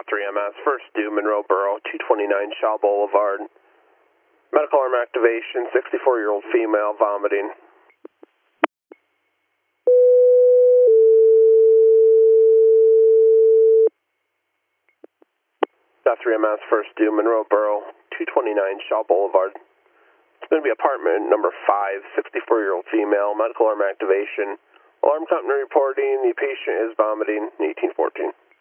South 3 MS, first due Monroe Borough, 229 Shaw Boulevard. Medical arm activation, 64-year-old female, vomiting. South 3 MS, first due Monroe Borough, 229 Shaw Boulevard. It's going to be apartment number 5, 64-year-old female, medical arm activation. Alarm company reporting the patient is vomiting, 1814.